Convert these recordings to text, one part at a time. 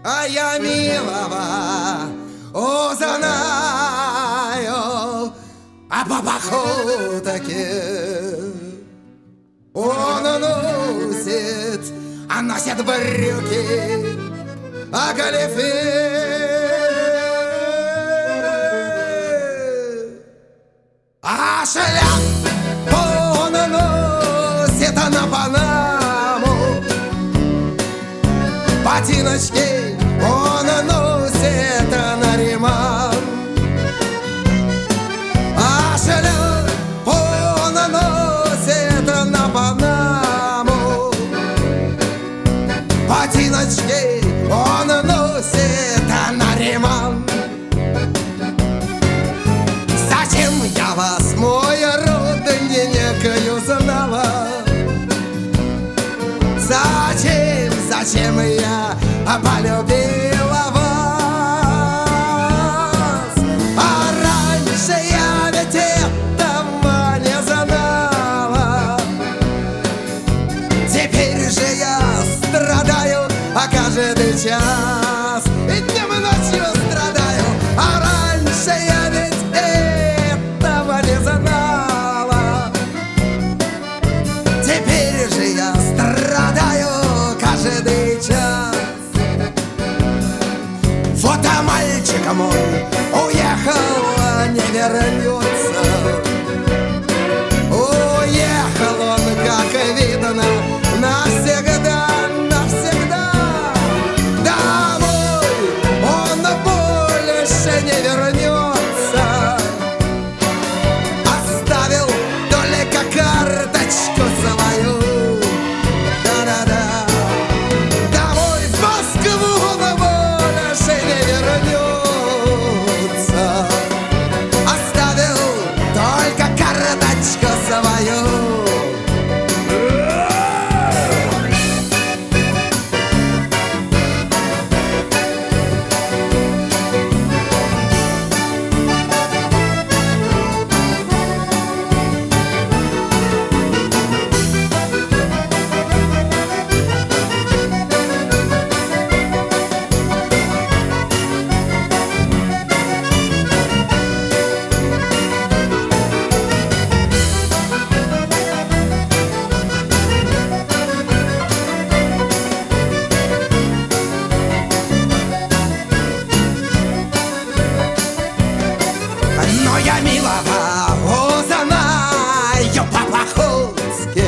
А я милого узнаю, а по походке он носит брюки, а галифе, а шляпу он носит на Панаму, ботиночки он носит на Риман, а шляпу он носит на Панаму, ботиночки он носит на Риман. Зачем я вас, мой родненькою, знала? Зачем я полюбила вас? А раньше я ведь этого не знала. Теперь же я страдаю каждый час, и днем и ночью страдаю. А раньше я ведь этого не знала. Теперь же я страдаю каждый час. Фото мальчика мой уехал, не вернется. Уехал он, как видно, навсегда, навсегда. Домой он больше не вернется. Оставил только карточку свою. Да-да-да. Домой в Москву он больше не вернется. Оставил только карточку свою. Но я милого узнаю по-походски.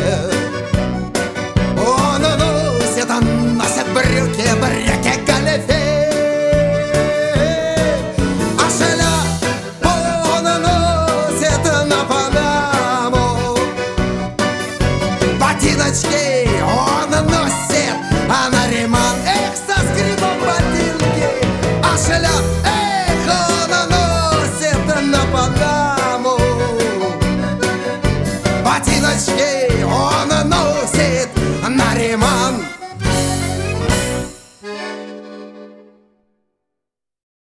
Он носит брюки, галифе, а шляпу он носит на Панаму, ботиночки он носит на Риман. Эх, со скрипом ботинки, а шляпу на Панаму, ботиночки он